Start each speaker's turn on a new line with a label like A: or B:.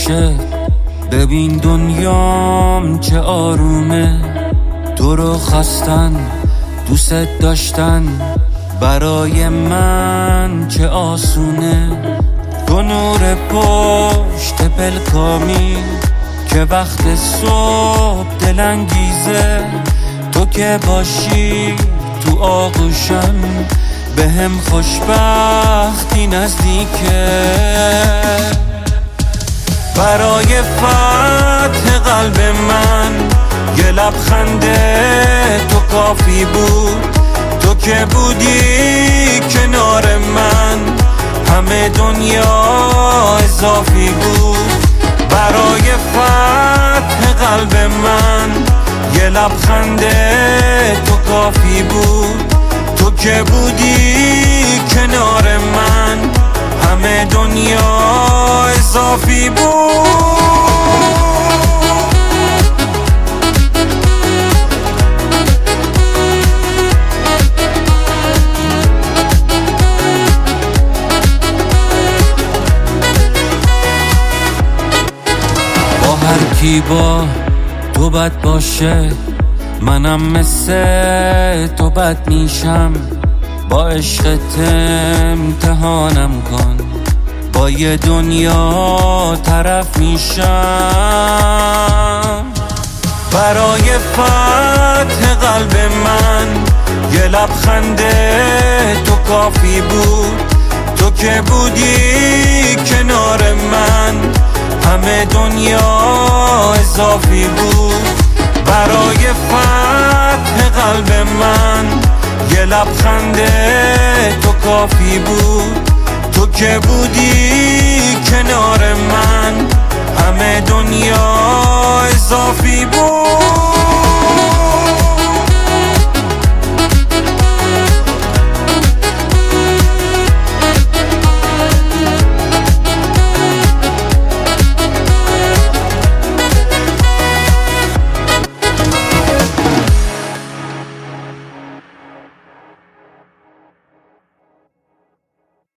A: باشه. ببین دنیام چه آرومه، تو رو خواستن دوست داشتن برای من چه آسونه. تو نور پشت پلکامی که وقت صبح دلانگیزه، تو که باشی تو آغوشم به هم خوشبختی نزدیکه. برای فتح قلب من یه لبخند تو کافی بود، تو که بودی کنار من همه دنیا اضافی بود. برای فتح قلب من یه لبخند تو کافی بود، تو که بودی کنار من همه دنیا اضافی بود. با هر کی با تو بد باشه، منم مثل تو بد میشم. با عشقت امتحانم کن، با یه دنیا طرف میشم. برای فتح قلب من یه لبخند تو کافی بود، تو که بودی کنار من همه دنیا اضافی بود. برای فتح قلب من یه لبخند تو کافی بود، تو که بودی کنار من همه دنیا اضافی بود.